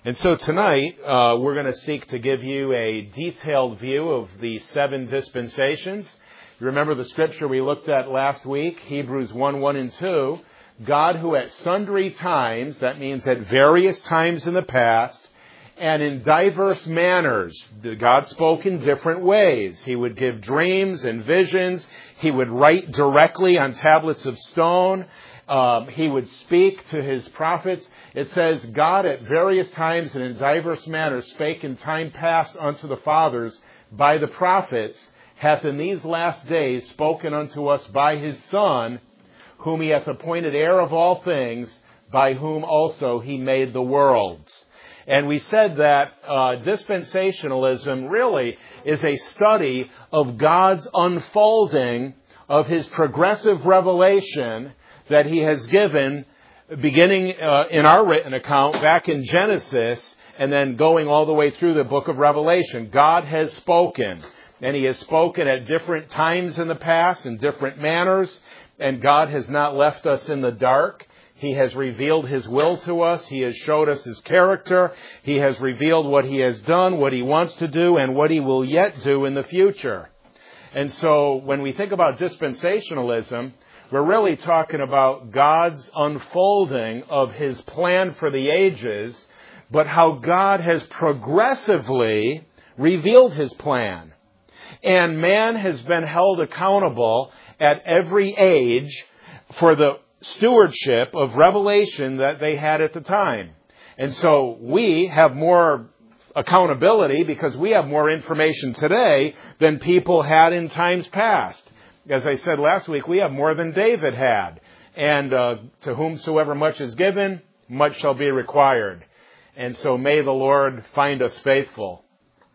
And so tonight, we're going to seek to give you a detailed view of the 7 dispensations. You remember the scripture we looked at last week, Hebrews 1, 1 and 2. God who at sundry times, that means at various times in the past, and in diverse manners, God spoke in different ways. He would give dreams and visions. He would write directly on tablets of stone. He would speak to his prophets. It says, God at various times and in diverse manners spake in time past unto the fathers by the prophets, hath in these last days spoken unto us by his Son, whom he hath appointed heir of all things, by whom also he made the worlds. And we said that dispensationalism really is a study of God's unfolding of his progressive revelation that he has given, beginning in our written account back in Genesis and then going all the way through the book of Revelation. God has spoken, and he has spoken at different times in the past in different manners, and God has not left us in the dark. He has revealed his will to us. He has showed us his character. He has revealed what he has done, what he wants to do, and what he will yet do in the future. And so when we think about dispensationalism, we're really talking about God's unfolding of his plan for the ages, but how God has progressively revealed his plan. And man has been held accountable at every age for the stewardship of revelation that they had at the time. And so we have more accountability because we have more information today than people had in times past. As I said last week, we have more than David had. And to whomsoever much is given, much shall be required. And so may the Lord find us faithful.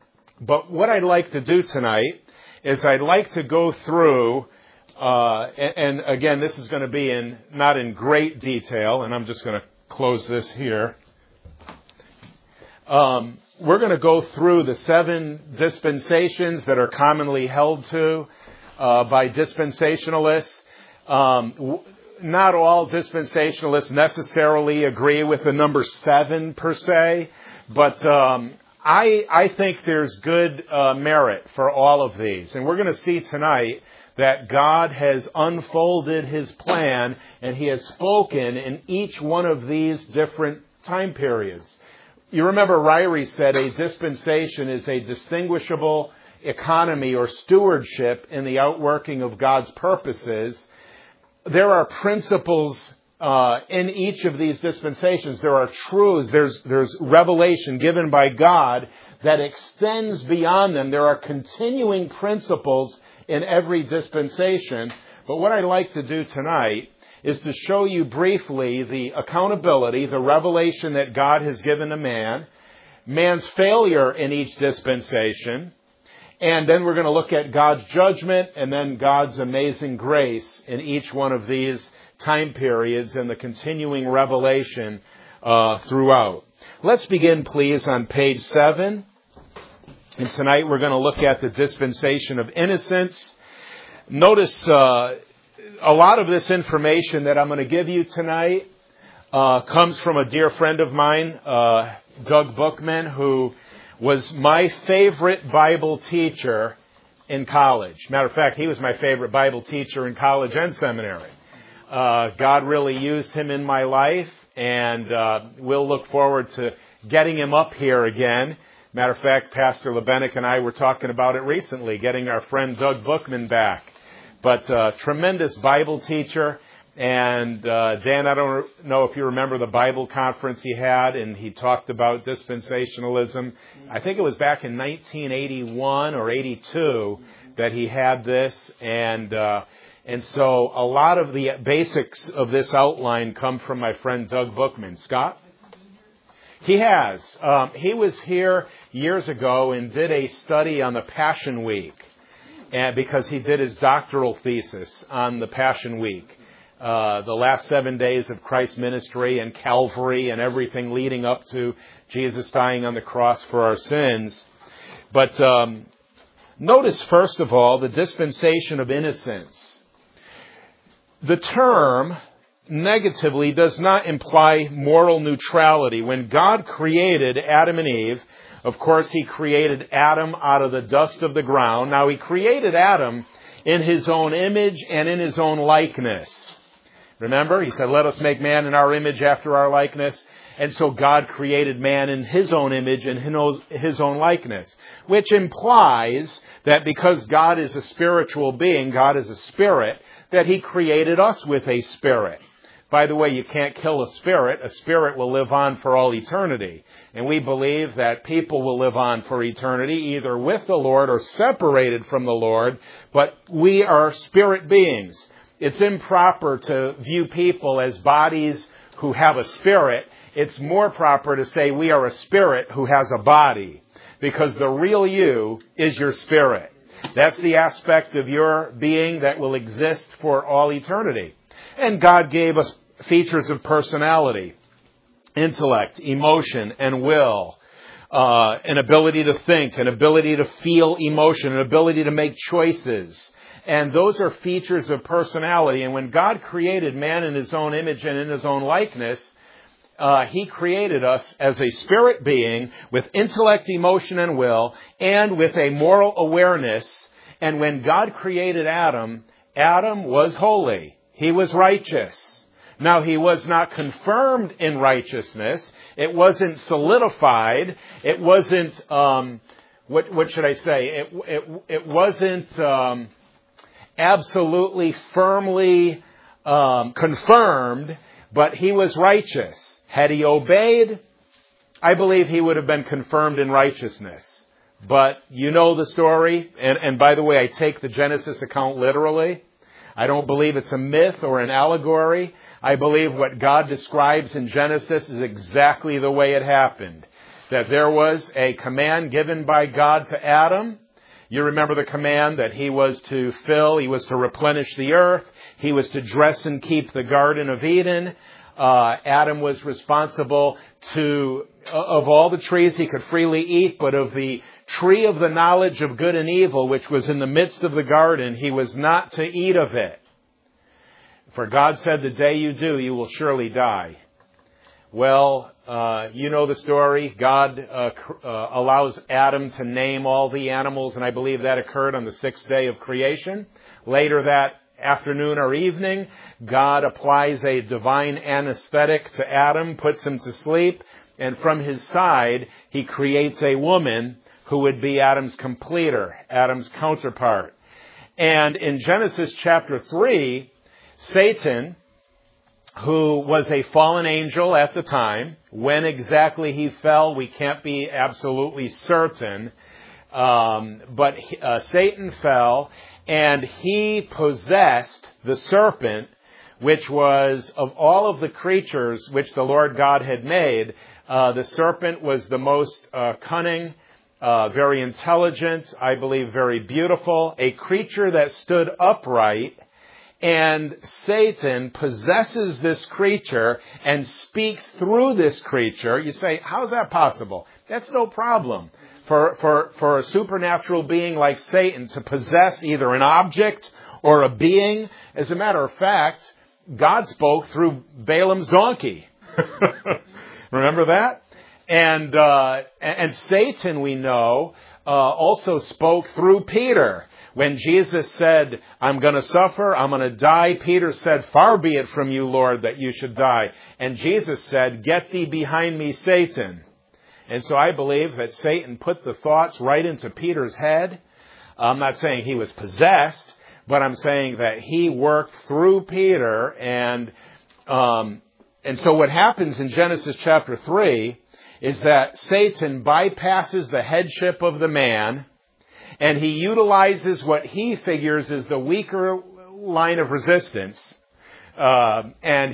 But what I'd like to do tonight is I'd like to go through, and again, this is going to be not in great detail, and I'm just going to close this here. We're going to go through the 7 dispensations that are commonly held to by dispensationalists. Not all dispensationalists necessarily agree with the number 7 per se, but I think there's good merit for all of these. And we're going to see tonight that God has unfolded his plan and he has spoken in each one of these different time periods. You remember Ryrie said a dispensation is a distinguishable economy or stewardship in the outworking of God's purposes. There are principles in each of these dispensations. There are truths. There's revelation given by God that extends beyond them. There are continuing principles in every dispensation. But what I'd like to do tonight is to show you briefly the accountability, the revelation that God has given to man, man's failure in each dispensation, and then we're going to look at God's judgment and then God's amazing grace in each one of these time periods and the continuing revelation throughout. Let's begin, please, on page 7. And tonight we're going to look at the dispensation of innocence. Notice a lot of this information that I'm going to give you tonight comes from a dear friend of mine, Doug Bookman, who was my favorite Bible teacher in college. Matter of fact, he was my favorite Bible teacher in college and seminary. God really used him in my life, and we'll look forward to getting him up here again. Matter of fact, Pastor Lebenik and I were talking about it recently, getting our friend Doug Bookman back. But tremendous Bible teacher. And Dan, I don't know if you remember the Bible conference he had, and he talked about dispensationalism. I think it was back in 1981 or 82 that he had this. And so a lot of the basics of this outline come from my friend Doug Bookman. Scott? He has. He was here years ago and did a study on the Passion Week, because he did his doctoral thesis on the Passion Week. The last 7 days of Christ's ministry and Calvary and everything leading up to Jesus dying on the cross for our sins. But notice, first of all, the dispensation of innocence. The term negatively does not imply moral neutrality. When God created Adam and Eve, of course, He created Adam out of the dust of the ground. Now, He created Adam in His own image and in His own likeness. Remember, He said, let us make man in our image after our likeness. And so God created man in His own image and His own likeness, which implies that because God is a spiritual being, God is a spirit, that He created us with a spirit. By the way, you can't kill a spirit. A spirit will live on for all eternity. And we believe that people will live on for eternity, either with the Lord or separated from the Lord. But we are spirit beings. It's improper to view people as bodies who have a spirit. It's more proper to say we are a spirit who has a body, because the real you is your spirit. That's the aspect of your being that will exist for all eternity. And God gave us features of personality, intellect, emotion, and will, an ability to think, an ability to feel emotion, an ability to make choices. And those are features of personality. And when God created man in His own image and in His own likeness, He created us as a spirit being with intellect, emotion, and will, and with a moral awareness. And when God created Adam, Adam was holy. He was righteous. Now, he was not confirmed in righteousness. It wasn't solidified. It wasn't, what should I say? It wasn't absolutely firmly confirmed, but he was righteous. Had he obeyed, I believe he would have been confirmed in righteousness. But you know the story. And by the way, I take the Genesis account literally. I don't believe it's a myth or an allegory. I believe what God describes in Genesis is exactly the way it happened. That there was a command given by God to Adam. You remember the command that he was to fill, he was to replenish the earth, he was to dress and keep the Garden of Eden. Adam was responsible of all the trees he could freely eat, but of the tree of the knowledge of good and evil, which was in the midst of the garden, he was not to eat of it. For God said, the day you do, you will surely die. Well, you know the story. God allows Adam to name all the animals, and I believe that occurred on the sixth day of creation. Later that afternoon or evening, God applies a divine anesthetic to Adam, puts him to sleep, and from his side, he creates a woman who would be Adam's completer, Adam's counterpart. And in Genesis chapter 3, Satan, who was a fallen angel at the time, when exactly he fell, we can't be absolutely certain, but Satan fell, and he possessed the serpent, which was, of all of the creatures which the Lord God had made, the serpent was the most cunning, very intelligent, I believe very beautiful, a creature that stood upright. And Satan possesses this creature and speaks through this creature. You say, how is that possible? That's no problem. For a supernatural being like Satan to possess either an object or a being. As a matter of fact, God spoke through Balaam's donkey. Remember that? And Satan, we know, also spoke through Peter. When Jesus said, I'm going to suffer, I'm going to die, Peter said, far be it from you, Lord, that you should die. And Jesus said, get thee behind me, Satan. And so I believe that Satan put the thoughts right into Peter's head. I'm not saying he was possessed, but I'm saying that he worked through Peter. And so what happens in Genesis chapter 3 is that Satan bypasses the headship of the man, and he utilizes what he figures is the weaker line of resistance, and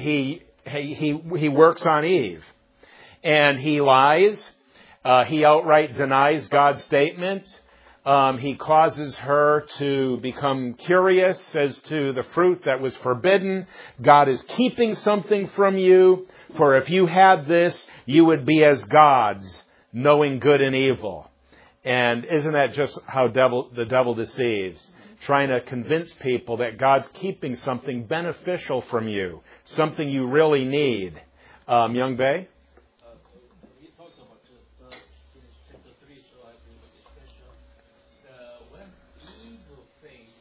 he works on Eve. And he lies. He outright denies God's statement. He causes her to become curious as to the fruit that was forbidden. God is keeping something from you, for if you had this, you would be as gods, knowing good and evil. And isn't that just how the devil deceives? trying to convince people that God's keeping something beneficial from you, something you really need. Young Bae? He talks about chapter 3, so I bring the discussion. When Eve failed,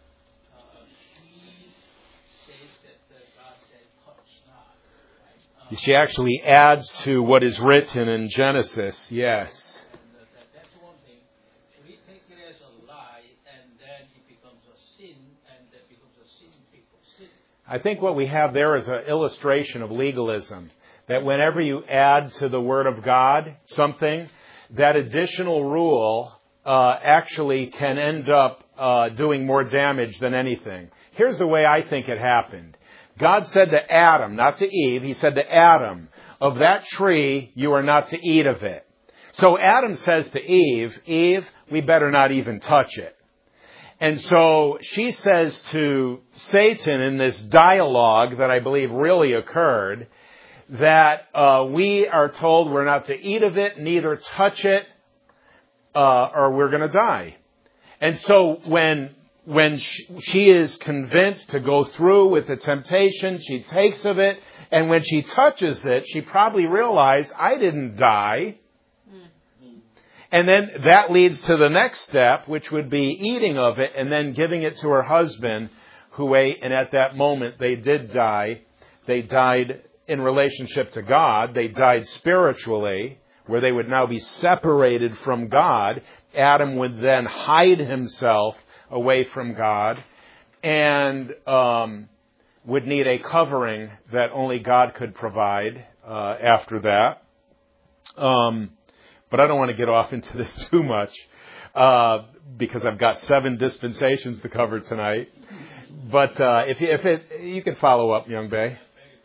she says that God said, touch not. Right? She actually adds to what is written in Genesis, yes. That's one thing. Should we take it as a lie, and then it becomes a sin, and that becomes a sin, people sin? I think what we have there is an illustration of legalism. That whenever you add to the Word of God something, that additional rule actually can end up doing more damage than anything. Here's the way I think it happened. God said to Adam, not to Eve, He said to Adam, of that tree you are not to eat of it. So Adam says to Eve, Eve, we better not even touch it. And so she says to Satan in this dialogue that I believe really occurred, that we are told we're not to eat of it, neither touch it, or we're going to die. And so when she is convinced to go through with the temptation, she takes of it, and when she touches it, she probably realized, I didn't die. And then that leads to the next step, which would be eating of it and then giving it to her husband, who ate, and at that moment they did die. They died in relationship to God. They died spiritually, where they would now be separated from God. Adam would then hide himself away from God and would need a covering that only God could provide after that. But I don't want to get off into this too much because I've got 7 dispensations to cover tonight. But if you can follow up, Young Bae.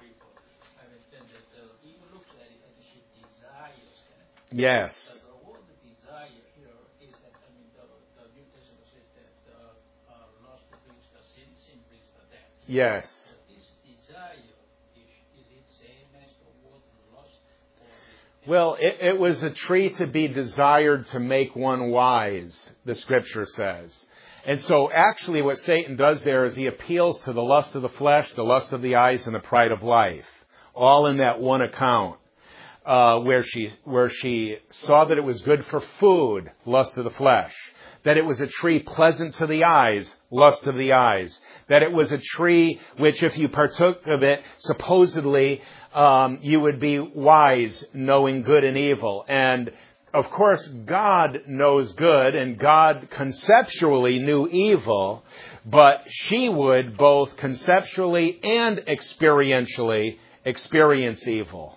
Yes. The word desire here is that, the New Testament says that lust brings the sin brings the death. Yes. So this desire, is it same as the word lust? Well, it was a tree to be desired to make one wise, the Scripture says. And so actually what Satan does there is he appeals to the lust of the flesh, the lust of the eyes, and the pride of life, all in that one account. Where she saw that it was good for food, lust of the flesh. That it was a tree pleasant to the eyes, lust of the eyes. That it was a tree which, if you partook of it, supposedly you would be wise, knowing good and evil. And, of course, God knows good, and God conceptually knew evil, but she would both conceptually and experientially experience evil.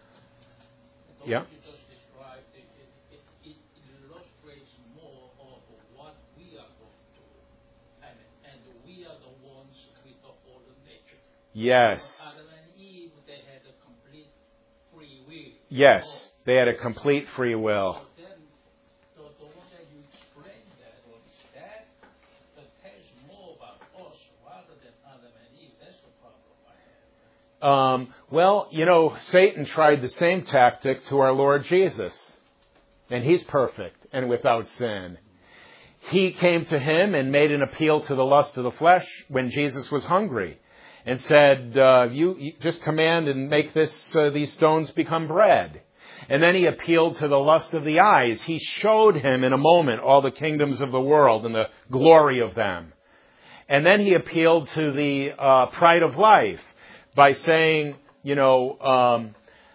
Yeah. You just described it illustrates more of what we are going through, and we are the ones with the fallen nature. Yes. Adam and Eve, they had a complete free will. Yes, they had a complete free will. So then, the one that you explained that tells more about us rather than Adam and Eve. That's the problem I have. Well, Satan tried the same tactic to our Lord Jesus. And He's perfect and without sin. He came to Him and made an appeal to the lust of the flesh when Jesus was hungry. And said, you just command and make these stones become bread. And then He appealed to the lust of the eyes. He showed Him in a moment all the kingdoms of the world and the glory of them. And then He appealed to the pride of life by saying, all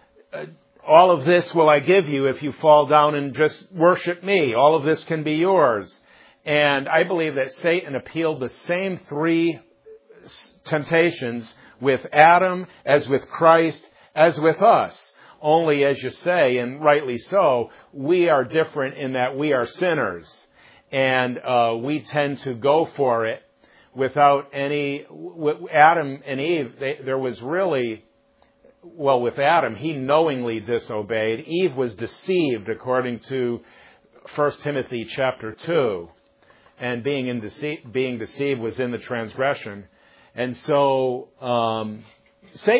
of this will I give you if you fall down and just worship me. All of this can be yours. And I believe that Satan appealed the same 3 temptations with Adam, as with Christ, as with us. Only, as you say, and rightly so, we are different in that we are sinners. And we tend to go for it without any... Adam and Eve, there was really... Well, with Adam, he knowingly disobeyed. Eve was deceived, according to 1 Timothy chapter 2. And being deceived was in the transgression. And so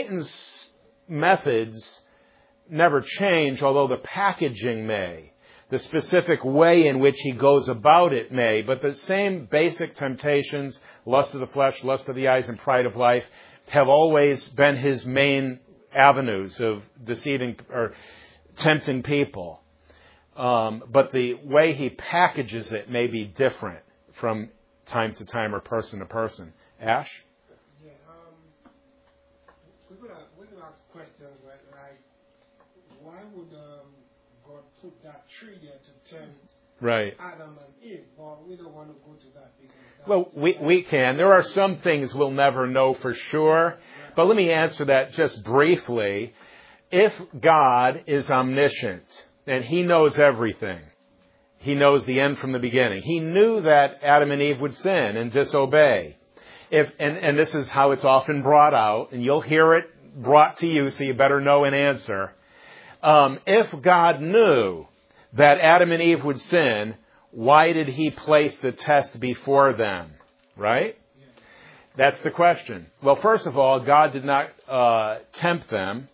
Satan's methods never change, although the packaging may. The specific way in which he goes about it may, but the same basic temptations, lust of the flesh, lust of the eyes, and pride of life, have always been his main avenues of deceiving or tempting people. But the way he packages it may be different from time to time or person to person. Ash? Yeah, we're gonna ask questions like why would God put that tree there to tempt Right. Adam and Eve? But we don't want to go to that because Well, we can. There are some things we'll never know for sure. But let me answer that just briefly. If God is omniscient and he knows everything, he knows the end from the beginning. He knew that Adam and Eve would sin and disobey. And this is how it's often brought out, and you'll hear it brought to you, so you better know an answer. If God knew that Adam and Eve would sin, why did he place the test before them? Right? That's the question. Well, first of all, God did not tempt them.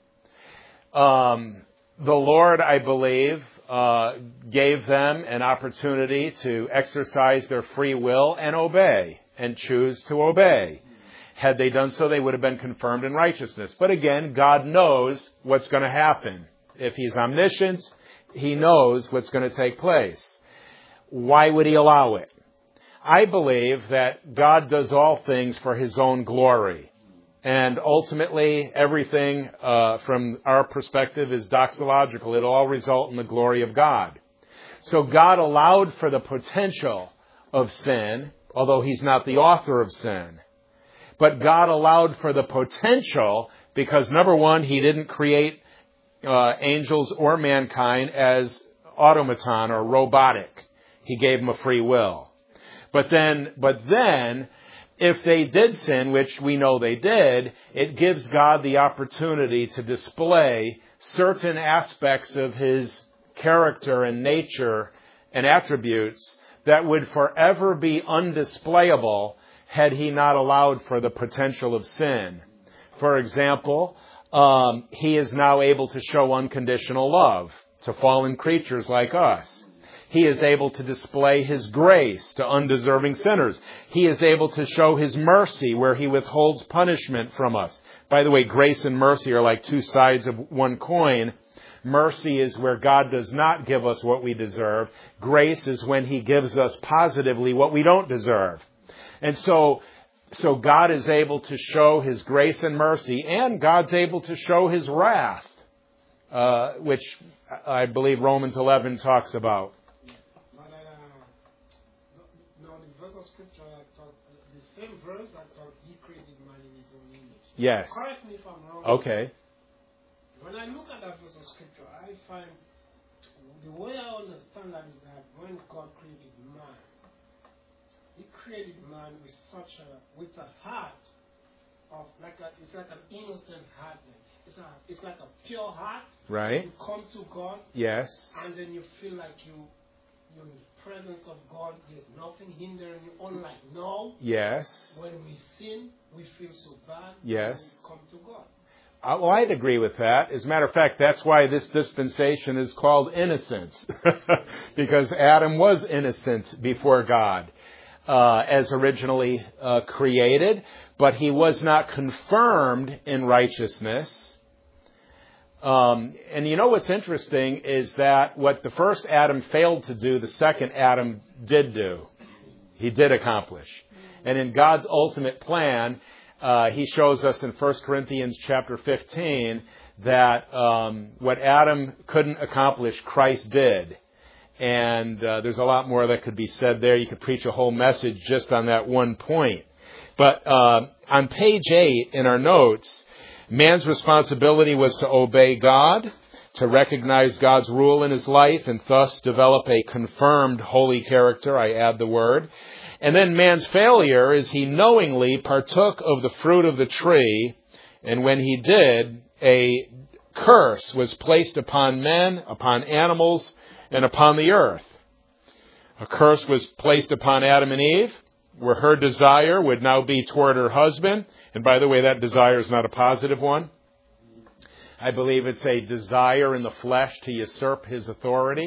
The Lord, I believe, gave them an opportunity to exercise their free will and obey, and choose to obey. Had they done so, they would have been confirmed in righteousness. But again, God knows what's going to happen. If he's omniscient, he knows what's going to take place. Why would he allow it? I believe that God does all things for his own glory. And ultimately, everything from our perspective is doxological. It'll all result in the glory of God. So God allowed for the potential of sin, although he's not the author of sin. But God allowed for the potential because, number one, he didn't create angels or mankind as automaton or robotic. He gave them a free will. But then, if they did sin, which we know they did, it gives God the opportunity to display certain aspects of his character and nature and attributes that would forever be undisplayable had he not allowed for the potential of sin. For example, he is now able to show unconditional love to fallen creatures like us. He is able to display his grace to undeserving sinners. He is able to show his mercy where he withholds punishment from us. By the way, grace and mercy are like two sides of one coin. Mercy is where God does not give us what we deserve. Grace is when he gives us positively what we don't deserve. And so God is able to show his grace and mercy, and God's able to show his wrath, which I believe Romans 11 talks about. The same verse I thought he created man in his own image. Yes. Correct me if I'm wrong. Okay. When I look at that verse of scripture, I find the way I understand that is that when God created man, he created man with with a heart of it's like an innocent heart. It's like a pure heart. Right. You come to God. Yes. And then you feel like you're in the presence of God. There's nothing hindering you. Unlike now. Yes. When we sin, we feel so bad. Yes. We come to God. Well, I'd agree with that. As a matter of fact, that's why this dispensation is called innocence. Because Adam was innocent before God as originally created, but he was not confirmed in righteousness. And you know what's interesting is that what the first Adam failed to do, the second Adam did do. He did accomplish. And in God's ultimate plan, he shows us in 1 Corinthians chapter 15 that what Adam couldn't accomplish, Christ did. And there's a lot more that could be said there. You could preach a whole message just on that one point. But on page 8 in our notes, man's responsibility was to obey God, to recognize God's rule in his life, and thus develop a confirmed holy character. I add the word. And then man's failure is he knowingly partook of the fruit of the tree, and when he did, a curse was placed upon men, upon animals, and upon the earth. A curse was placed upon Adam and Eve, where her desire would now be toward her husband. And by the way, that desire is not a positive one. I believe it's a desire in the flesh to usurp his authority.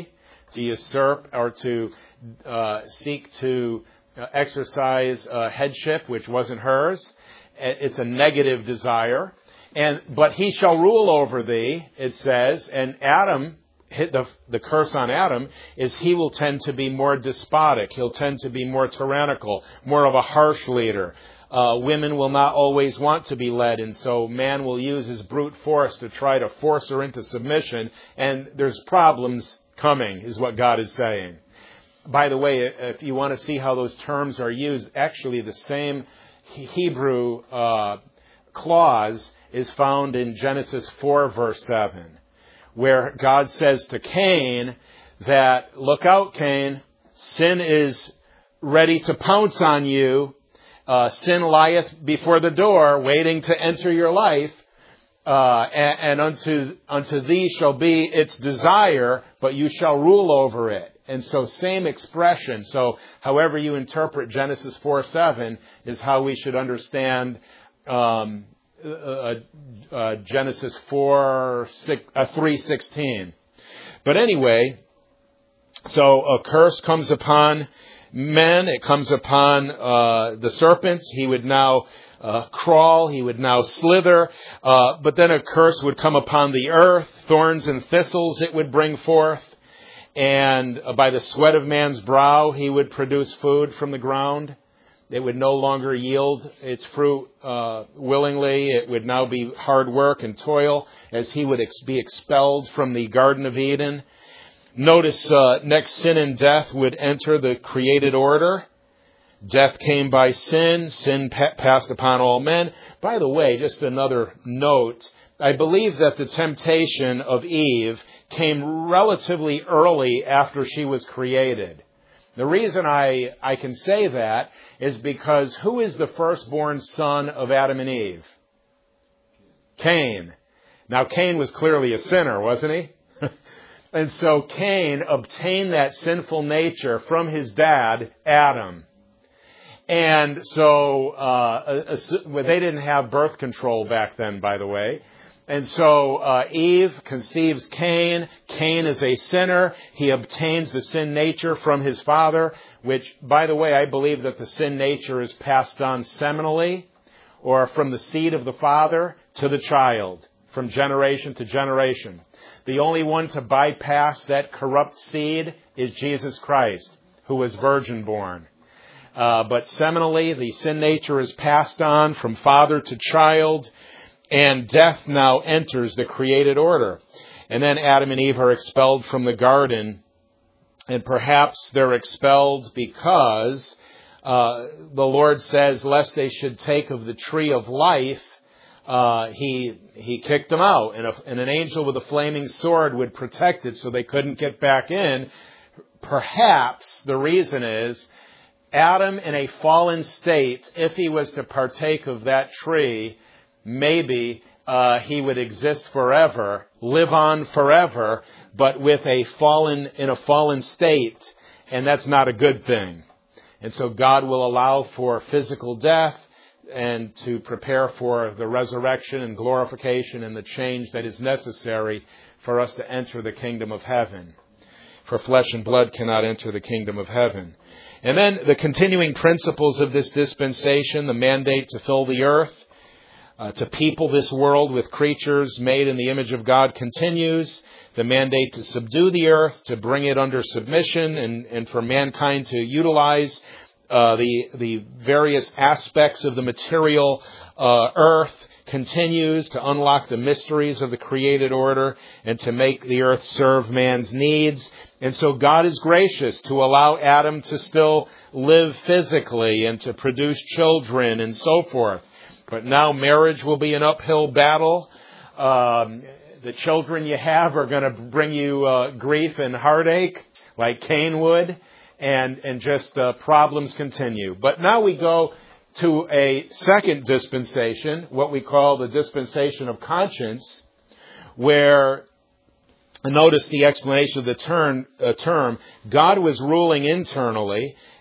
to usurp or to seek to exercise headship, which wasn't hers. It's a negative desire. But he shall rule over thee, it says, and Adam, the curse on Adam is he will tend to be more despotic. He'll tend to be more tyrannical, more of a harsh leader. Women will not always want to be led, and so man will use his brute force to try to force her into submission, and there's problems coming, is what God is saying. By the way, if you want to see how those terms are used, actually the same Hebrew clause is found in Genesis 4, verse 7, where God says to Cain that, look out, Cain, sin is ready to pounce on you. Sin lieth before the door, waiting to enter your life, and unto thee shall be its desire, but you shall rule over it. And so same expression. So however you interpret Genesis 4:7 is how we should understand Genesis 3:16. But anyway, so a curse comes upon men. It comes upon the serpent. He would now crawl. He would now slither. But then a curse would come upon the earth. Thorns and thistles it would bring forth. And by the sweat of man's brow, he would produce food from the ground. It would no longer yield its fruit willingly. It would now be hard work and toil as he would be expelled from the Garden of Eden. Notice next, sin and death would enter the created order. Death came by sin. Sin passed upon all men. By the way, just another note, I believe that the temptation of Eve came relatively early after she was created. The reason I can say that is because who is the firstborn son of Adam and Eve? Cain. Now, Cain was clearly a sinner, wasn't he? And so Cain obtained that sinful nature from his dad, Adam. And so they didn't have birth control back then, by the way. And so Eve conceives Cain. Cain is a sinner. He obtains the sin nature from his father, which, by the way, I believe that the sin nature is passed on seminally, or from the seed of the father to the child, from generation to generation. The only one to bypass that corrupt seed is Jesus Christ, who was virgin born. But seminally, the sin nature is passed on from father to child, and death now enters the created order. And then Adam and Eve are expelled from the garden, and perhaps they're expelled because the Lord says, lest they should take of the tree of life, he kicked them out, and an angel with a flaming sword would protect it so they couldn't get back in. Perhaps the reason is Adam in a fallen state, if he was to partake of that tree, maybe he would exist forever, live on forever, but in a fallen state, and that's not a good thing. And so God will allow for physical death and to prepare for the resurrection and glorification and the change that is necessary for us to enter the kingdom of heaven. For flesh and blood cannot enter the kingdom of heaven. And then the continuing principles of this dispensation, the mandate to fill the earth, to people this world with creatures made in the image of God continues. The mandate to subdue the earth, to bring it under submission, and for mankind to utilize the various aspects of the material earth continues, to unlock the mysteries of the created order and to make the earth serve man's needs. And so God is gracious to allow Adam to still live physically and to produce children and so forth. But now marriage will be an uphill battle. The children you have are going to bring you grief and heartache like Cain would, and just problems continue. But now we go to a second dispensation, what we call the dispensation of conscience, where, notice the explanation of the term, God was ruling internally.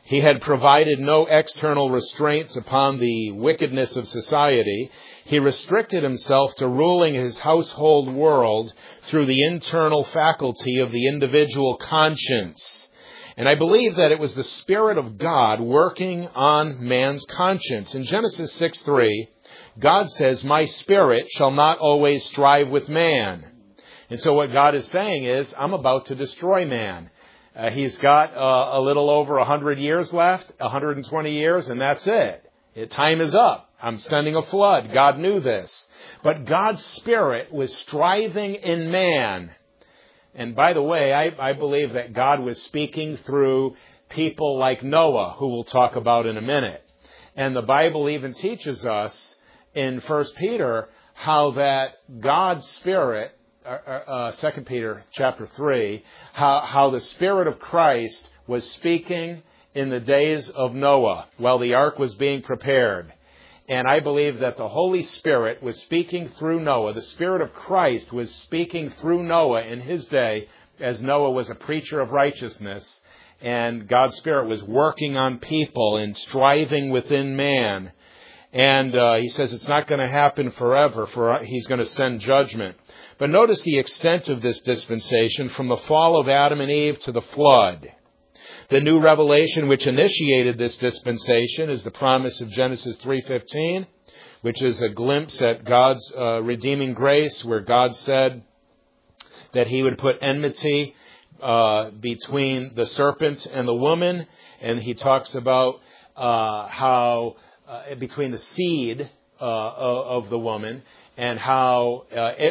He had provided no external restraints upon the wickedness of society. He restricted himself to ruling his household world through the internal faculty of the individual conscience. And I believe that it was the Spirit of God working on man's conscience. In Genesis 6:3, God says, "My spirit shall not always strive with man." And so what God is saying is, I'm about to destroy man. He's got a little over 100 years left, 120 years, and that's it. Time is up. I'm sending a flood. God knew this. But God's Spirit was striving in man. And by the way, I believe that God was speaking through people like Noah, who we'll talk about in a minute. And the Bible even teaches us in 1 Peter how that God's Spirit, 2 Peter chapter 3, how the Spirit of Christ was speaking in the days of Noah while the ark was being prepared. And I believe that the Holy Spirit was speaking through Noah. The Spirit of Christ was speaking through Noah in his day, as Noah was a preacher of righteousness. And God's Spirit was working on people and striving within man. And he says it's not going to happen forever, for he's going to send judgment. But notice the extent of this dispensation from the fall of Adam and Eve to the flood. The new revelation which initiated this dispensation is the promise of Genesis 3:15, which is a glimpse at God's redeeming grace, where God said that he would put enmity between the serpent and the woman. And he talks about how between the seed of the woman, and how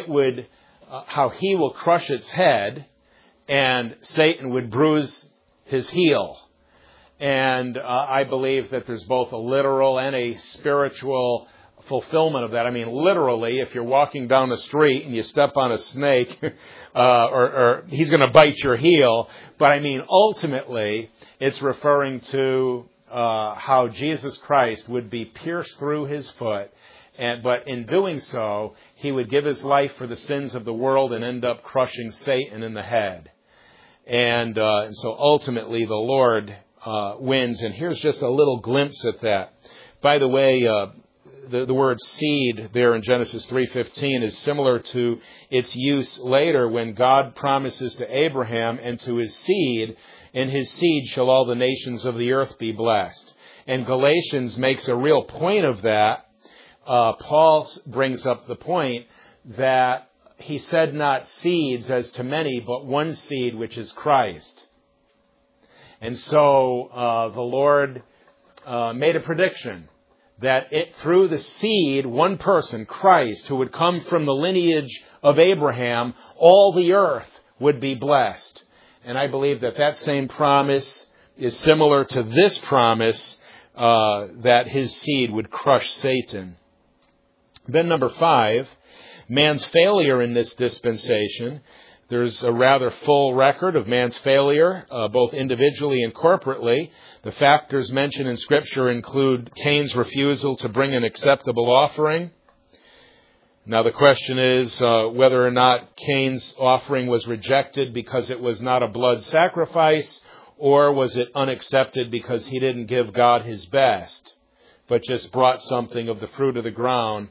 how he will crush its head, and Satan would bruise his heel. And I believe that there's both a literal and a spiritual fulfillment of that. I mean, literally, if you're walking down the street and you step on a snake, or he's going to bite your heel. But I mean, ultimately, it's referring to how Jesus Christ would be pierced through his foot. But in doing so, he would give his life for the sins of the world and end up crushing Satan in the head. And so ultimately the Lord wins. And here's just a little glimpse at that. By the way, the word seed there in Genesis 3:15 is similar to its use later when God promises to Abraham, and to his seed, "In his seed shall all the nations of the earth be blessed." And Galatians makes a real point of that. Paul brings up the point that he said not seeds as to many, but one seed, which is Christ. And so the Lord made a prediction that through the seed, one person, Christ, who would come from the lineage of Abraham, all the earth would be blessed. And I believe that that same promise is similar to this promise that his seed would crush Satan. Then number 5, man's failure in this dispensation. There's a rather full record of man's failure, both individually and corporately. The factors mentioned in Scripture include Cain's refusal to bring an acceptable offering. Now the question is whether or not Cain's offering was rejected because it was not a blood sacrifice, or was it unaccepted because he didn't give God his best, but just brought something of the fruit of the ground.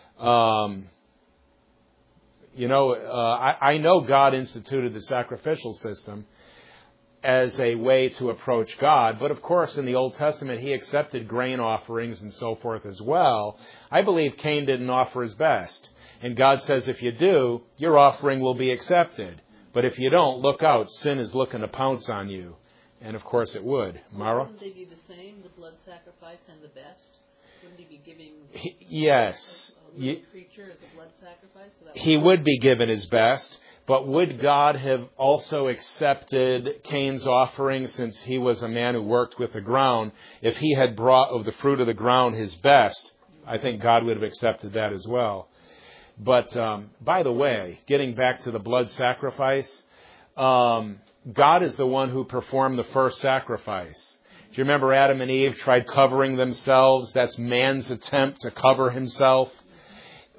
I know God instituted the sacrificial system as a way to approach God. But of course, in the Old Testament, he accepted grain offerings and so forth as well. I believe Cain didn't offer his best. And God says, if you do, your offering will be accepted. But if you don't, look out. Sin is looking to pounce on you. And of course it would. Mara? Wouldn't they be the same, the blood sacrifice and the best? Wouldn't he be giving yes. a little creature as a blood sacrifice? So that he would be given his best. But would God have also accepted Cain's offering, since he was a man who worked with the ground? If he had brought of the fruit of the ground his best, I think God would have accepted that as well. But by the way, getting back to the blood sacrifice, God is the one who performed the first sacrifice. Do you remember Adam and Eve tried covering themselves? That's man's attempt to cover himself.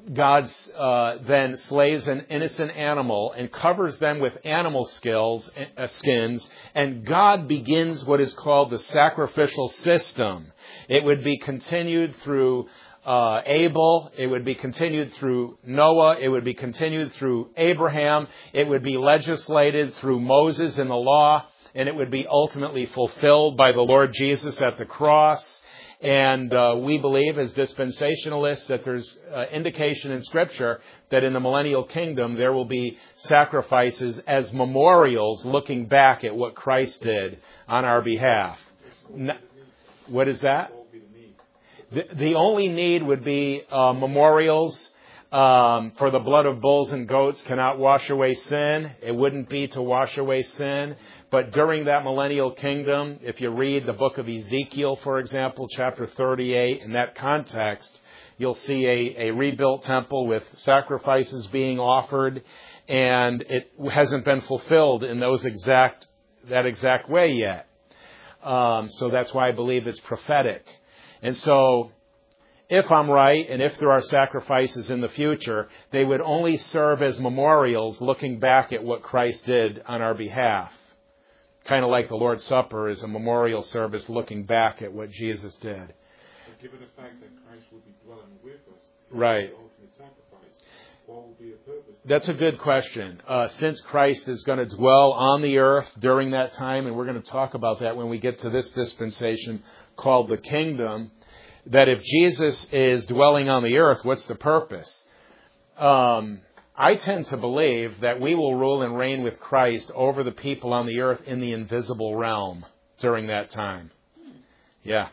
God then slays an innocent animal and covers them with animal skins, and God begins what is called the sacrificial system. It would be continued through Abel, it would be continued through Noah, it would be continued through Abraham, it would be legislated through Moses in the law, and it would be ultimately fulfilled by the Lord Jesus at the cross. And we believe as dispensationalists that there's indication in Scripture that in the millennial kingdom there will be sacrifices as memorials looking back at what Christ did on our behalf. What is that? The only need would be memorials. For the blood of bulls and goats cannot wash away sin. It wouldn't be to wash away sin. But during that millennial kingdom, if you read the book of Ezekiel, for example, chapter 38, in that context, you'll see a rebuilt temple with sacrifices being offered, and it hasn't been fulfilled in that exact way yet. So that's why I believe it's prophetic. And so, if I'm right, and if there are sacrifices in the future, they would only serve as memorials looking back at what Christ did on our behalf. Kind of like the Lord's Supper is a memorial service looking back at what Jesus did. But given the fact that Christ will be dwelling with us, right, the ultimate sacrifice, what will be the purpose? That's a good question. Since Christ is going to dwell on the earth during that time, and we're going to talk about that when we get to this dispensation called the kingdom, that if Jesus is dwelling on the earth, what's the purpose? I tend to believe that we will rule and reign with Christ over the people on the earth in the invisible realm during that time. Yeah.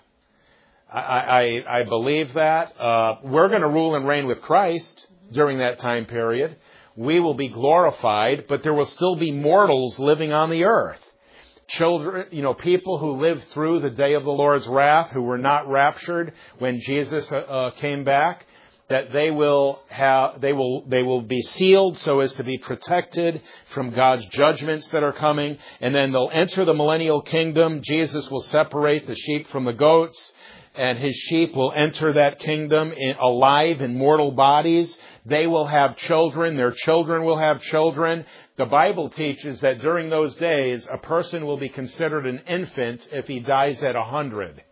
I believe that. We're going to rule and reign with Christ during that time period. We will be glorified, but there will still be mortals living on the earth. Children, people who lived through the day of the Lord's wrath, who were not raptured when Jesus came back, that they will be sealed so as to be protected from God's judgments that are coming, and then they'll enter the millennial kingdom. Jesus will separate the sheep from the goats, and his sheep will enter that kingdom alive in mortal bodies. They will have children. Their children will have children. The Bible teaches that during those days, a person will be considered an infant if he dies at 100.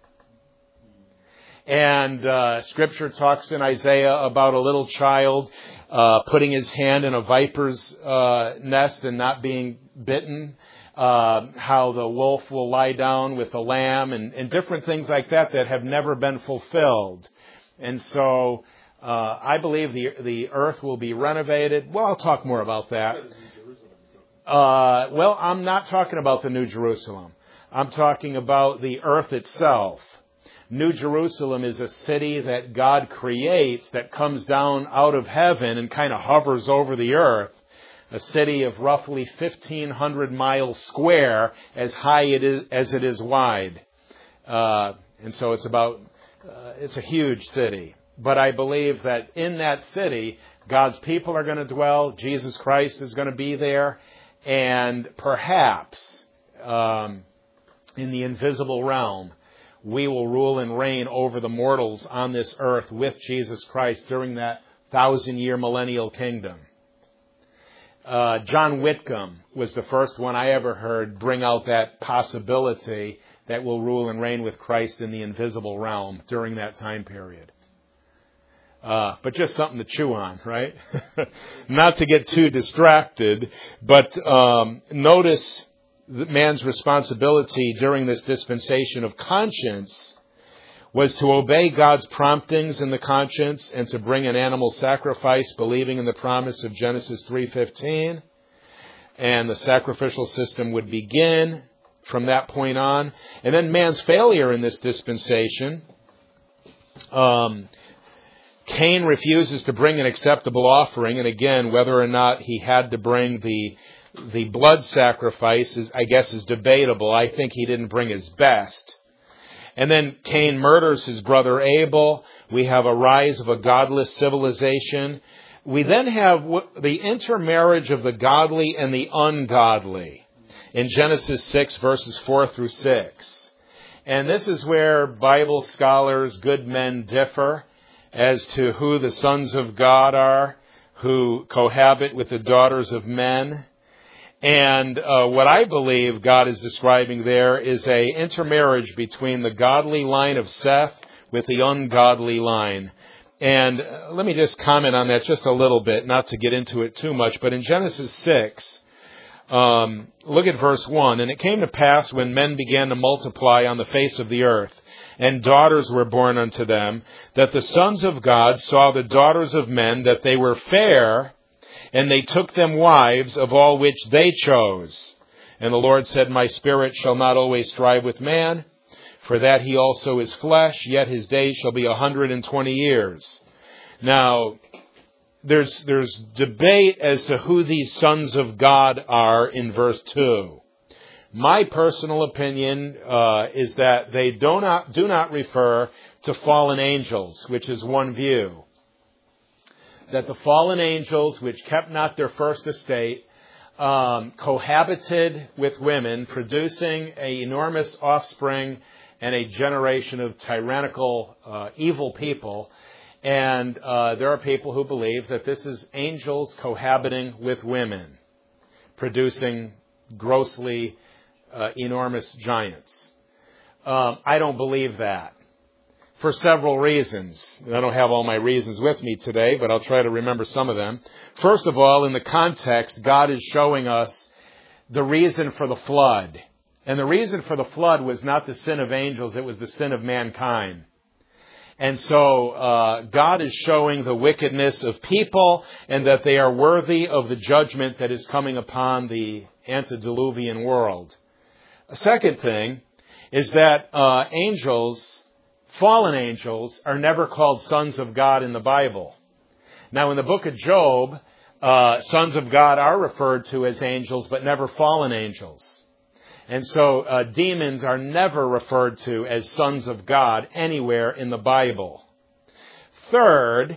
And Scripture talks in Isaiah about a little child putting his hand in a viper's nest and not being bitten. How the wolf will lie down with the lamb and different things like that have never been fulfilled. And so I believe the earth will be renovated. Well, I'll talk more about that. Well, I'm not talking about the New Jerusalem. I'm talking about the earth itself. New Jerusalem is a city that God creates that comes down out of heaven and kind of hovers over the earth. A city of roughly 1,500 miles square, as high as it is wide. And so it's a huge city. But I believe that in that city, God's people are going to dwell. Jesus Christ is going to be there. And perhaps in the invisible realm, we will rule and reign over the mortals on this earth with Jesus Christ during that 1,000-year millennial kingdom. John Whitcomb was the first one I ever heard bring out that possibility that we'll rule and reign with Christ in the invisible realm during that time period. But just something to chew on, right? Not to get too distracted, but notice that man's responsibility during this dispensation of conscience was to obey God's promptings in the conscience and to bring an animal sacrifice, believing in the promise of Genesis 3:15. And the sacrificial system would begin from that point on. And then man's failure in this dispensation. Cain refuses to bring an acceptable offering. And again, whether or not he had to bring the blood sacrifice is debatable. I think he didn't bring his best. And then Cain murders his brother Abel. We have a rise of a godless civilization. We then have the intermarriage of the godly and the ungodly in Genesis 6, verses 4 through 6. And this is where Bible scholars, good men, differ. as to who the sons of God are who cohabit with the daughters of men. And what I believe God is describing there is a intermarriage between the godly line of Seth with the ungodly line. And let me just comment on that just a little bit, not to get into it too much, but in Genesis 6, look at verse 1. And it came to pass when men began to multiply on the face of the earth, and daughters were born unto them, that the sons of God saw the daughters of men, that they were fair, and they took them wives of all which they chose. And the Lord said, My spirit shall not always strive with man, for that he also is flesh, yet his days shall be 120 years. Now, there's debate as to who these sons of God are in verse 2. My personal opinion is that they do not refer to fallen angels, which is one view. That the fallen angels, which kept not their first estate, cohabited with women, producing an enormous offspring and a generation of tyrannical, evil people. And there are people who believe that this is angels cohabiting with women, producing grossly enormous giants. I don't believe that for several reasons. I don't have all my reasons with me today, but I'll try to remember some of them. First of all, in the context, God is showing us the reason for the flood. And the reason for the flood was not the sin of angels, it was the sin of mankind. And so God is showing the wickedness of people and that they are worthy of the judgment that is coming upon the antediluvian world. A second thing is that angels, fallen angels, are never called sons of God in the Bible. Now, in the book of Job, sons of God are referred to as angels, but never fallen angels. And so demons are never referred to as sons of God anywhere in the Bible. Third,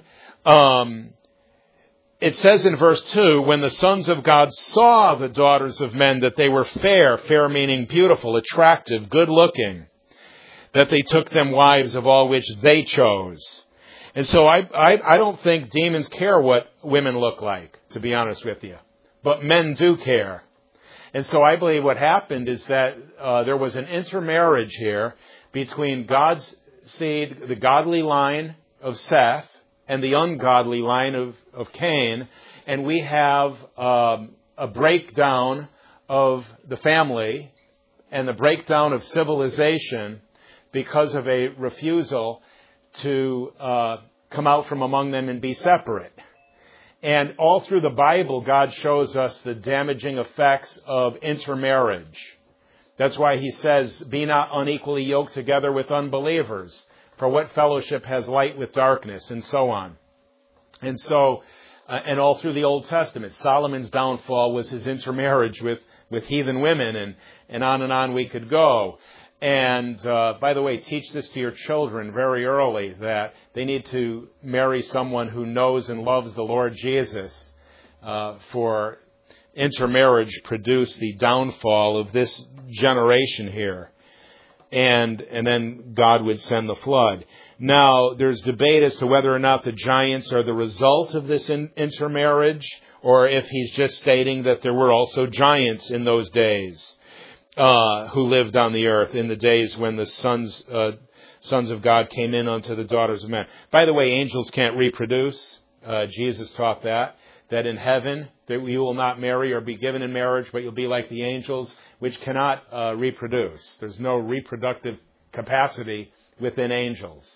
it says in verse 2, when the sons of God saw the daughters of men that they were fair, fair meaning beautiful, attractive, good-looking, that they took them wives of all which they chose. And so I don't think demons care what women look like, to be honest with you. But men do care. And so I believe what happened is that there was an intermarriage here between God's seed, the godly line of Seth, and the ungodly line of Cain. And we have a breakdown of the family and the breakdown of civilization because of a refusal to come out from among them and be separate. And all through the Bible, God shows us the damaging effects of intermarriage. That's why he says, be not unequally yoked together with unbelievers. For what fellowship has light with darkness, and so on. And so, and all through the Old Testament, Solomon's downfall was his intermarriage with heathen women, and on we could go. And by the way, teach this to your children very early, that they need to marry someone who knows and loves the Lord Jesus, for intermarriage produced the downfall of this generation here. And then God would send the flood. Now, there's debate as to whether or not the giants are the result of this intermarriage, or if he's just stating that there were also giants in those days. Who lived on the earth in the days when the sons of God came in unto the daughters of men. By the way, angels can't reproduce. Jesus taught that in heaven that you will not marry or be given in marriage, but you'll be like the angels, which cannot reproduce. There's no reproductive capacity within angels.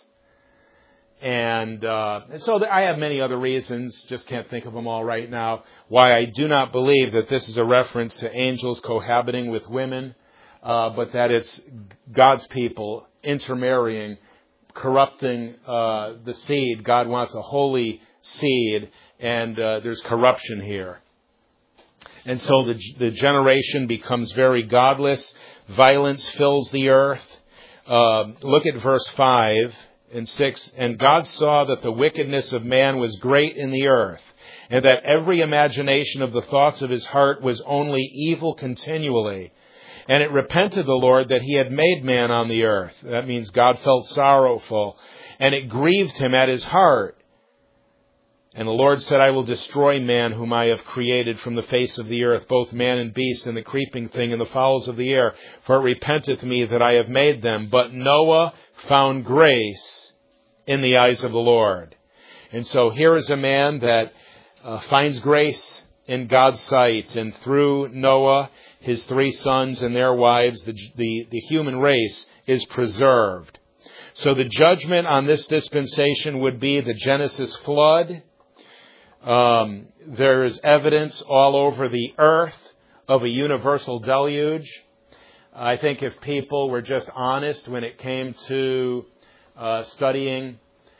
And so I have many other reasons, just can't think of them all right now, why I do not believe that this is a reference to angels cohabiting with women, but that it's God's people intermarrying, corrupting the seed. God wants a holy seed, and there's corruption here. And so the generation becomes very godless. Violence fills the earth. Look at verse 5. And 6, and God saw that the wickedness of man was great in the earth, and that every imagination of the thoughts of his heart was only evil continually. And it repented the Lord that he had made man on the earth. That means God felt sorrowful. and it grieved him at his heart. And the Lord said, I will destroy man whom I have created from the face of the earth, both man and beast, and the creeping thing, and the fowls of the air. For it repenteth me that I have made them. But Noah found grace in the eyes of the Lord. And so here is a man that finds grace in God's sight. And through Noah, his 3 sons and their wives, the human race is preserved. So the judgment on this dispensation would be the Genesis flood. There is evidence all over the earth of a universal deluge. I think if people were just honest when it came to studying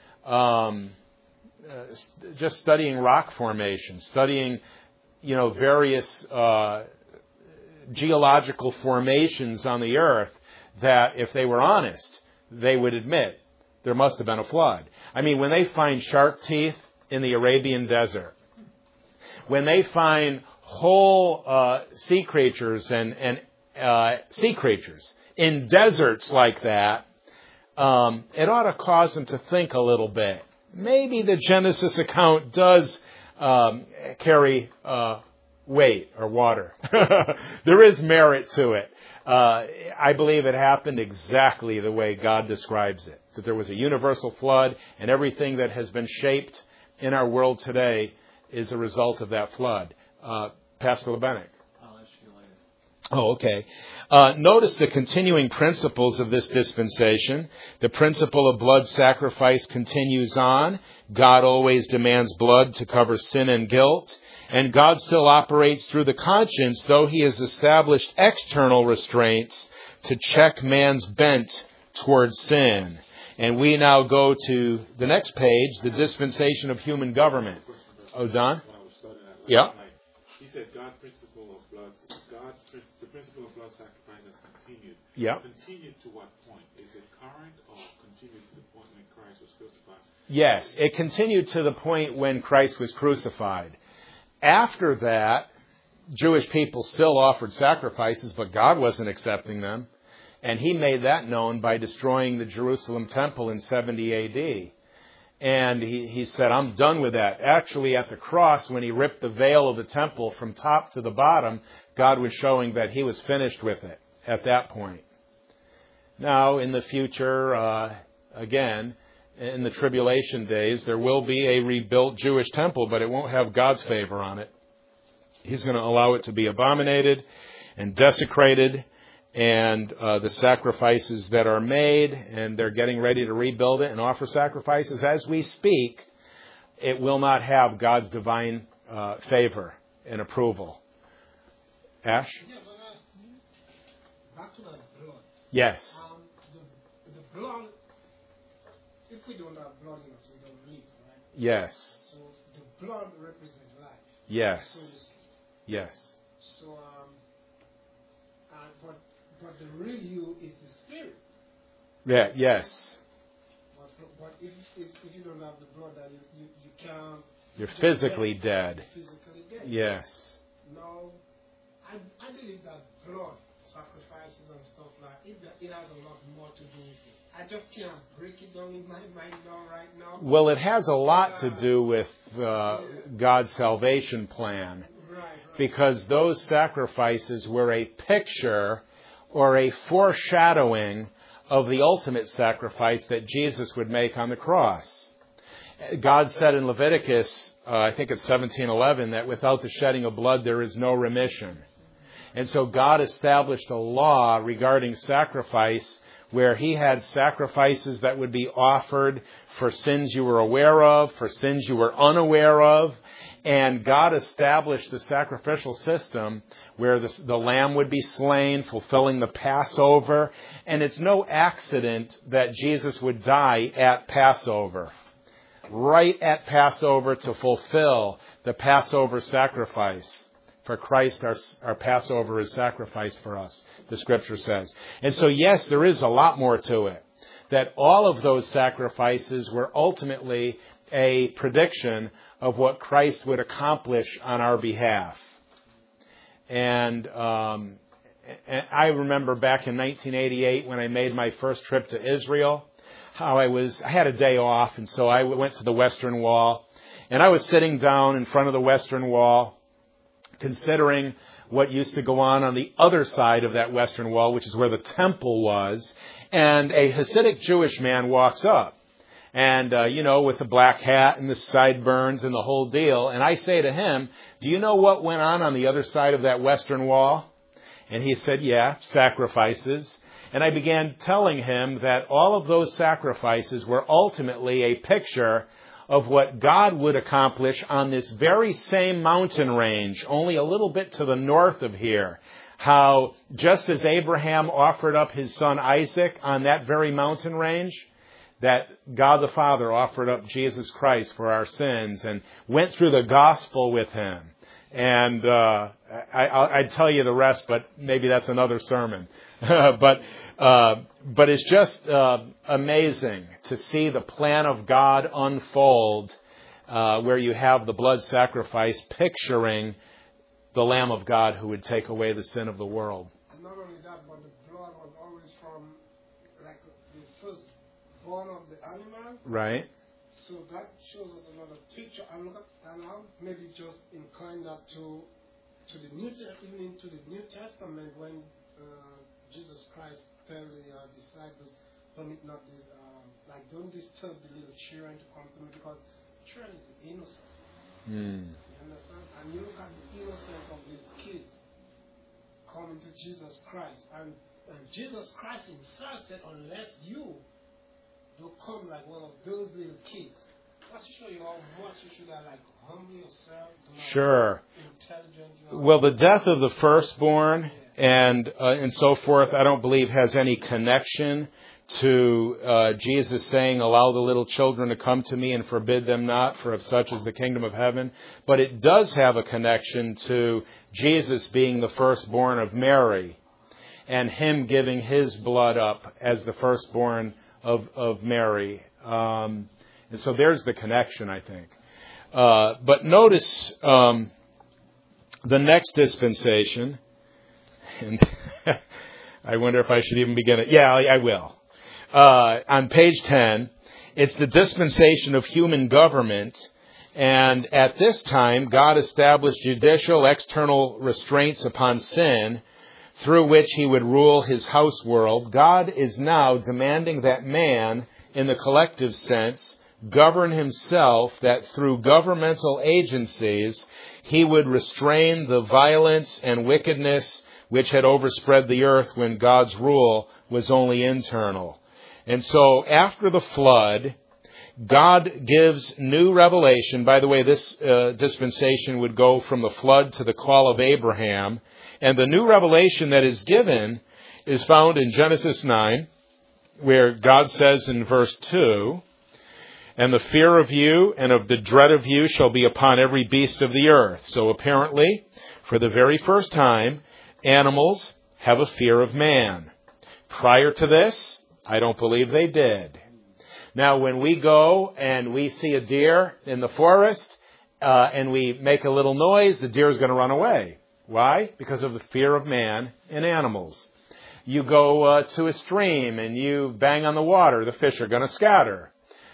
rock formation, studying, various geological formations on the earth, that if they were honest, they would admit there must have been a flood. I mean, when they find shark teeth in the Arabian desert, when they find whole sea creatures and sea creatures in deserts like that, it ought to cause them to think a little bit. Maybe the Genesis account does carry weight or water. There is merit to it. I believe it happened exactly the way God describes it, that there was a universal flood, and everything that has been shaped in our world today is a result of that flood. Pastor Lebenek. I'll ask you later. Oh, okay. Notice the continuing principles of this dispensation. The principle of blood sacrifice continues on. God always demands blood to cover sin and guilt. And God still operates through the conscience, though he has established external restraints to check man's bent towards sin. And we now go to the next page, the dispensation of human government. Oh, Don? When I was studying that last Yeah. night, he said the principle of blood sacrifice has continued. Yeah. Continued to what point? Is it current or continued to the point when Christ was crucified? Yes, it continued to the point when Christ was crucified. After that, Jewish people still offered sacrifices, but God wasn't accepting them. And he made that known by destroying the Jerusalem temple in 70 A.D. And he said, I'm done with that. Actually, at the cross, when he ripped the veil of the temple from top to the bottom, God was showing that he was finished with it at that point. Now, in the future, again, in the tribulation days, there will be a rebuilt Jewish temple, but it won't have God's favor on it. He's going to allow it to be abominated and desecrated, and the sacrifices that are made, and they're getting ready to rebuild it and offer sacrifices as we speak, it will not have God's divine favor and approval. Ash? Yeah, but back to the blood. Yes. The blood, if we don't have blood in us, we don't live, right? Yes. So the blood represents life. Yes. So, Yes. so but the real you is the spirit. Yeah. Yes. But if you don't have the blood, then you can't. You're physically dead. Physically dead. Yes. No, I believe that blood sacrifices and stuff like it has a lot more to do with it. I just can't break it down in my mind right now. Well, it has a lot to do with God's salvation plan, Right. because those sacrifices were a picture or a foreshadowing of the ultimate sacrifice that Jesus would make on the cross. God said in Leviticus, I think it's 17:11, that without the shedding of blood there is no remission. And so God established a law regarding sacrifice where he had sacrifices that would be offered for sins you were aware of, for sins you were unaware of. And God established the sacrificial system where the lamb would be slain, fulfilling the Passover. And it's no accident that Jesus would die at Passover. Right at Passover to fulfill the Passover sacrifice. For Christ, our Passover is sacrificed for us, the Scripture says. And so, yes, there is a lot more to it. That all of those sacrifices were ultimately a prediction of what Christ would accomplish on our behalf. And I remember back in 1988 when I made my first trip to Israel, how I had a day off, and so I went to the Western Wall, and I was sitting down in front of the Western Wall, considering what used to go on the other side of that Western Wall, which is where the temple was, and a Hasidic Jewish man walks up. And, with the black hat and the sideburns and the whole deal. And I say to him, do you know what went on the other side of that Western Wall? And he said, yeah, sacrifices. And I began telling him that all of those sacrifices were ultimately a picture of what God would accomplish on this very same mountain range, only a little bit to the north of here. How just as Abraham offered up his son Isaac on that very mountain range, that God the Father offered up Jesus Christ for our sins and went through the gospel with him. And I'd tell you the rest, but maybe that's another sermon. But it's just amazing to see the plan of God unfold, where you have the blood sacrifice picturing the Lamb of God who would take away the sin of the world. And not only that, but the blood was always from like the first born of the animal. Right. So that shows us another picture. And I'll maybe just incline that to the New Testament, to the New Testament, when Jesus Christ tell the disciples, don't disturb the little children to come to me, because children is innocent. You understand? And you look at the innocence of these kids coming to Jesus Christ, and Jesus Christ himself said, unless you don't come like one of those little kids. That's to show you how much you should have humble yourself. Sure. Intelligent. Well, the death of the firstborn and so forth, I don't believe has any connection to Jesus saying, allow the little children to come to me and forbid them not, for of such is the kingdom of heaven. But it does have a connection to Jesus being the firstborn of Mary and him giving his blood up as the firstborn of Mary. And so there's the connection, I think. But notice the next dispensation, and I wonder if I should even begin it. Yeah, I will. On page 10, it's the dispensation of human government. And at this time, God established judicial external restraints upon sin, through which he would rule his house world. God is now demanding that man, in the collective sense, govern himself, that through governmental agencies he would restrain the violence and wickedness which had overspread the earth when God's rule was only internal. And so after the flood, God gives new revelation. By the way, this dispensation would go from the flood to the call of Abraham. And the new revelation that is given is found in Genesis 9, where God says in verse 2, and the fear of you and of the dread of you shall be upon every beast of the earth. So apparently, for the very first time, animals have a fear of man. Prior to this, I don't believe they did. Now, when we go and we see a deer in the forest and we make a little noise, the deer is going to run away. Why? Because of the fear of man in animals. You go to a stream and you bang on the water, the fish are going to scatter.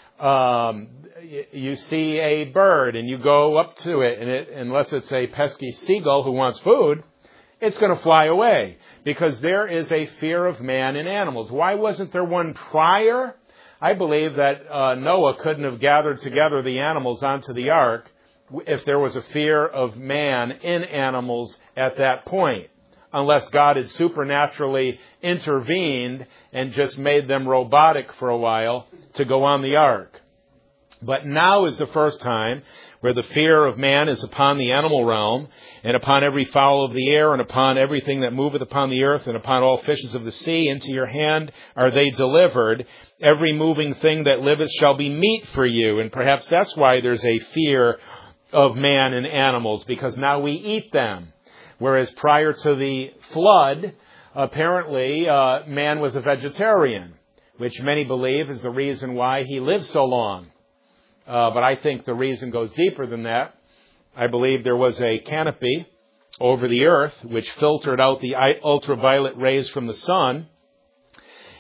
You see a bird and you go up to it, and unless it's a pesky seagull who wants food, it's going to fly away, because there is a fear of man in animals. Why wasn't there one prior? I believe that Noah couldn't have gathered together the animals onto the ark if there was a fear of man in animals at that point, unless God had supernaturally intervened and just made them robotic for a while to go on the ark. But now is the first time where the fear of man is upon the animal realm, and upon every fowl of the air, and upon everything that moveth upon the earth, and upon all fishes of the sea. Into your hand are they delivered. Every moving thing that liveth shall be meat for you. And perhaps that's why there's a fear of man and animals, because now we eat them. Whereas prior to the flood, apparently man was a vegetarian, which many believe is the reason why he lived so long. But I think the reason goes deeper than that. I believe there was a canopy over the earth which filtered out the ultraviolet rays from the sun.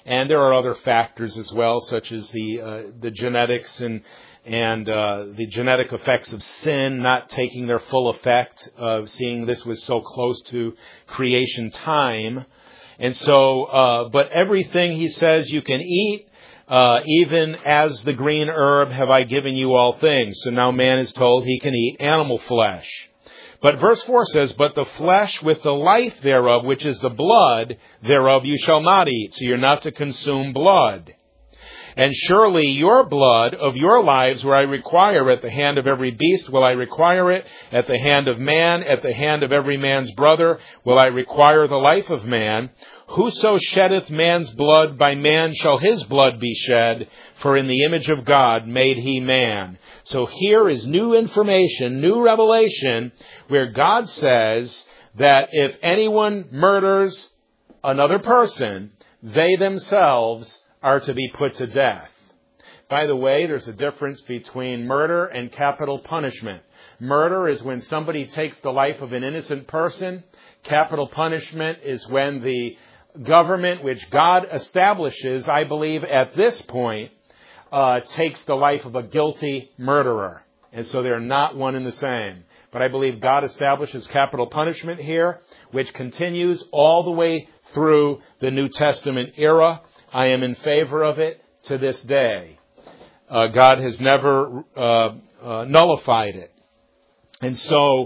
And there are other factors as well, such as the genetics and the genetic effects of sin not taking their full effect, seeing this was so close to creation time. And so, but everything, he says, you can eat, even as the green herb have I given you all things. So now man is told he can eat animal flesh. But verse 4 says, but the flesh with the life thereof, which is the blood thereof, you shall not eat. So you're not to consume blood. And surely your blood of your lives will I require at the hand of every beast, will I require it at the hand of man, at the hand of every man's brother, will I require the life of man. Whoso sheddeth man's blood, by man shall his blood be shed, for in the image of God made he man. So here is new information, new revelation, where God says that if anyone murders another person, they themselves are to be put to death. By the way, there's a difference between murder and capital punishment. Murder is when somebody takes the life of an innocent person. Capital punishment is when the government, which God establishes, I believe, at this point, takes the life of a guilty murderer. And so they're not one and the same. But I believe God establishes capital punishment here, which continues all the way through the New Testament era. I am in favor of it to this day. God has never nullified it. And so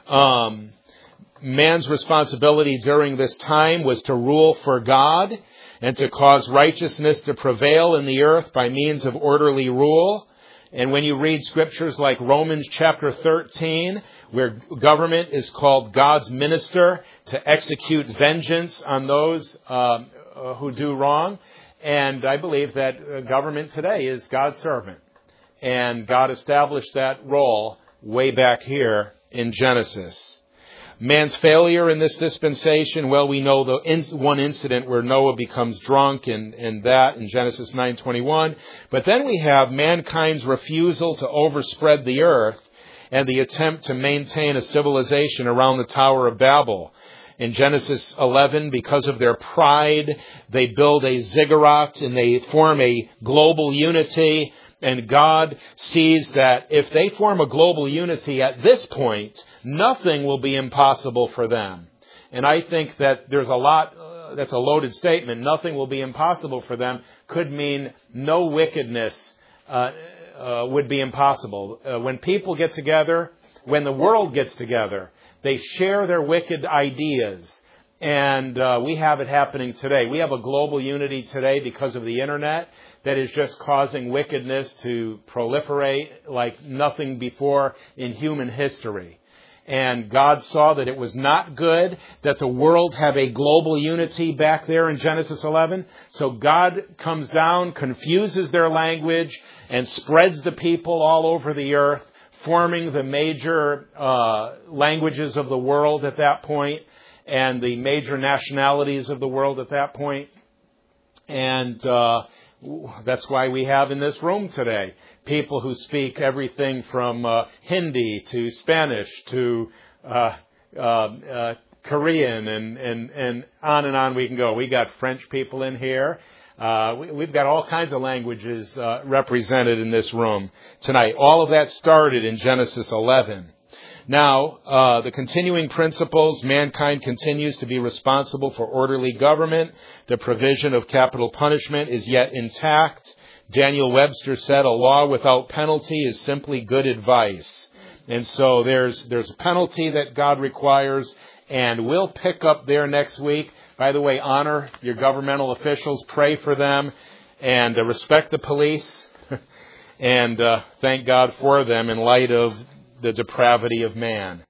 man's responsibility during this time was to rule for God and to cause righteousness to prevail in the earth by means of orderly rule. And when you read scriptures like Romans chapter 13, where government is called God's minister to execute vengeance on those who do wrong. And I believe that government today is God's servant. And God established that role way back here in Genesis. Man's failure in this dispensation, well, we know the one incident where Noah becomes drunk and that in Genesis 9:21. But then we have mankind's refusal to overspread the earth and the attempt to maintain a civilization around the Tower of Babel. In Genesis 11, because of their pride, they build a ziggurat and they form a global unity. And God sees that if they form a global unity at this point, nothing will be impossible for them. And I think that there's a lot, that's a loaded statement. Nothing will be impossible for them could mean no wickedness would be impossible. When people get together, when the world gets together, they share their wicked ideas. And we have it happening today. We have a global unity today because of the internet that is just causing wickedness to proliferate like nothing before in human history. And God saw that it was not good that the world have a global unity back there in Genesis 11. So God comes down, confuses their language, and spreads the people all over the earth, forming the major languages of the world at that point and the major nationalities of the world at that point. And that's why we have in this room today people who speak everything from Hindi to Spanish to Korean and on we can go. We got French people in here. We've got all kinds of languages represented in this room tonight. All of that started in Genesis 11. Now, the continuing principles, mankind continues to be responsible for orderly government. The provision of capital punishment is yet intact. Daniel Webster said, a law without penalty is simply good advice. And so there's a penalty that God requires, and we'll pick up there next week. By the way, honor your governmental officials, pray for them, and respect the police, and thank God for them in light of the depravity of man.